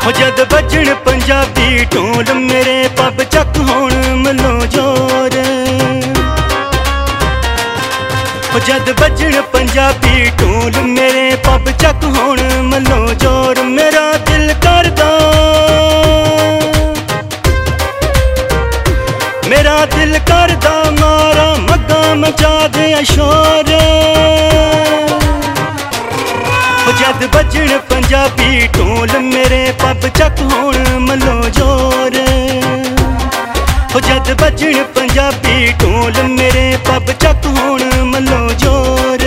जद बजण पंजाबी ढोल मेरे पब चक होण मलो जोर। जद बजण पंजाबी ढोल मेरे पब चक होण मलो जोर। मेरा दिल करदा, मेरा दिल करदा मारा मग्गा मचा दे शोर। जद बजण पंजाबी ढोल मेरे पब चक होण मलो जोर। जद बजण पंजाबी ढोल मेरे पब चक होण मलो जोर।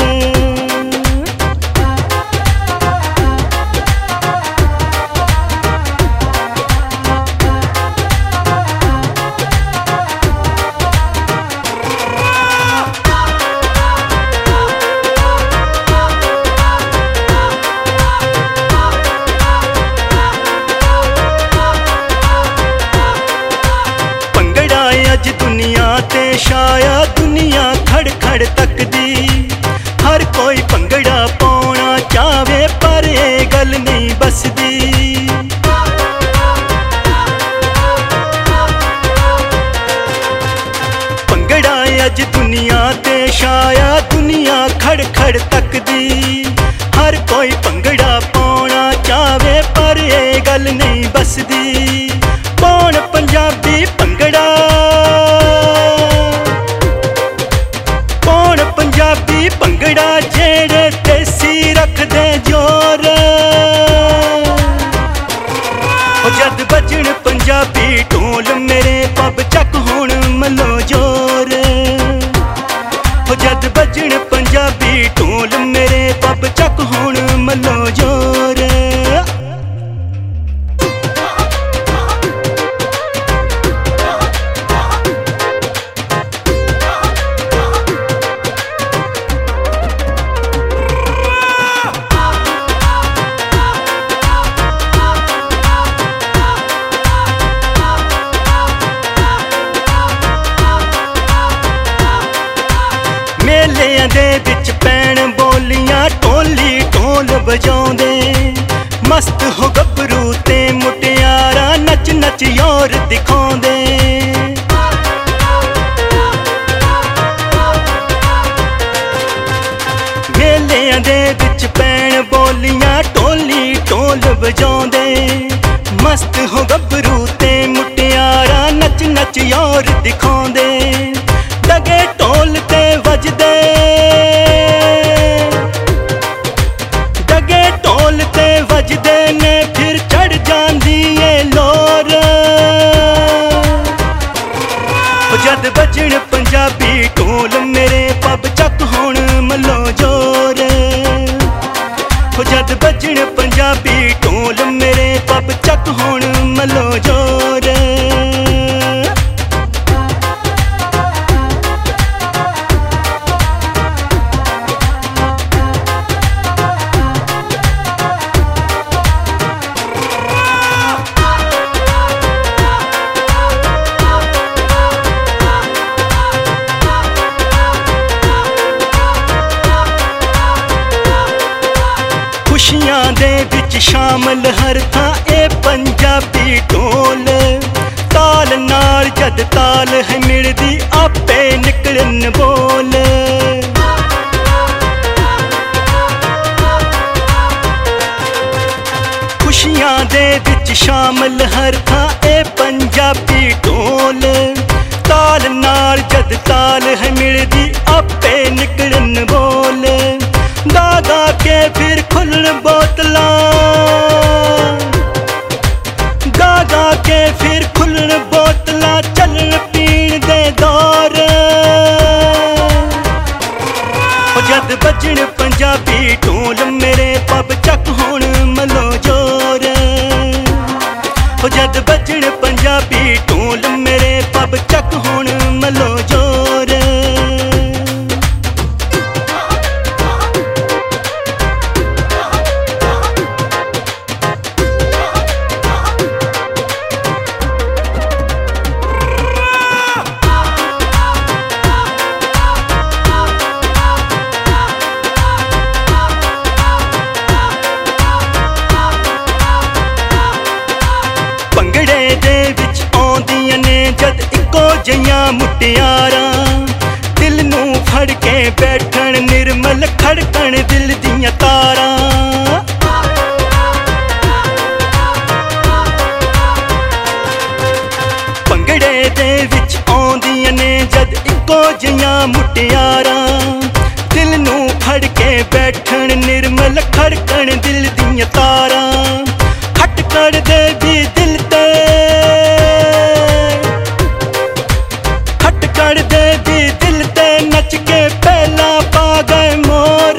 अज दुनिया ते शाया दुनिया खड़ खड़ तकदी। हर कोई भंगड़ा पाउणा चावे पर ये गल नहीं बसदी। भंगड़ा अज दुनिया ते शाया दुनिया खड़ खड़ तकदी। हर कोई भंगड़ा पाउणा चावे पर ये गल नहीं बसदी। कौन पंजाबी भंगड़ा, कौन पंजाबी भंगड़ा जेड़े देसी रख दे जोर। जद बजण पंजाबी ढोल मेरे पब चक होण मलो जोर। जद बजण पंजाबी ढोल मेरे पब चक होण मलो जोर। मेलियां दे विच पैण बोलियां ढोली ढोल बजाउंदे। मस्त हो गभरू ते मुटियारा नच नच योर दिखाउंदे। मेलियां दे विच पैण बोलियां ढोली ढोल बजाउंदे। मस्त हो गभरू ते मुटियारा नच नच योर दिखाउंदे। डगे ढोल ते वजदे, डगे ढोल ते वजदे ने फिर चढ़ जांदी ए लोर। जद बजण पंजाबी ढोल मेरे पब चक होण मलो जोर। जद बजण पंजाबी ढोल मेरे पब चक होण मलो जोर। खुशियां दे विच शामल हर थां ए पंजाबी ढोल। ताल नाल जद ताल है मिलदी आपे निकलन बोल। खुशियां दे विच शामल हर थां ए पंजाबी ढोल। ताल नाल जद ताल है मिलदी आपे निकलन बोल। गा गा के फिर खुलन बोतलां, गा गा के फिर खुलन बोतलां चलन पीण दे दौर। जद बजण पंजाबी ढोल मेरे पब चक होण मलो जोर। जद बजण पंजाबी ढोल मेरे पब चक होण मलो जोर। ਜਿਹੀਆਂ ਮੁਟਿਆਰਾਂ ਦਿਲ ਨੂੰ ਫੜ ਕੇ ਬੈਠਣ ਨਿਰਮਲ ਖੜਕਣ ਦਿਲ ਦੀਆਂ ਤਾਰਾਂ ਭੰਗੜੇ ਦੇ ਵਿੱਚ ਆਉਂਦੀਆਂ ਨੇ ਜਦ ਇੱਕੋ ਜਿਹੀਆਂ ਮੁਟਿਆਰਾਂ ਦਿਲ ਨੂੰ ਫੜ ਕੇ ਬੈਠਣ ਨਿਰਮਲ ਖੜਕਣ ਦਿਲ ਦੀਆਂ ਤਾਰਾਂ ਖਟ ਕਰਦੇ ਵੀ ਦਿਲ ਤੇ ਖਟ ਕਰਦੇ ਵੀ ਦਿਲ ਤੇ ਨੱਚ ਕੇ ਪਹਿਲਾਂ ਪਾ ਗਏ ਮੋਰ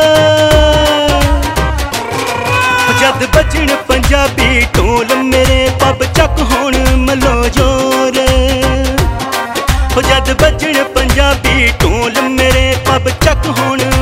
ਜਦ ਬਜਣ ਪੰਜਾਬੀ ਢੋਲ ਮੇਰੇ ਪੱਬ ਚੱਕ ਹੋਣ ਮਲੋ ਜੋਰ ਜਦ ਬਜਣ ਪੰਜਾਬੀ ਢੋਲ ਮੇਰੇ ਪੱਬ ਚੱਕ ਹੋਣ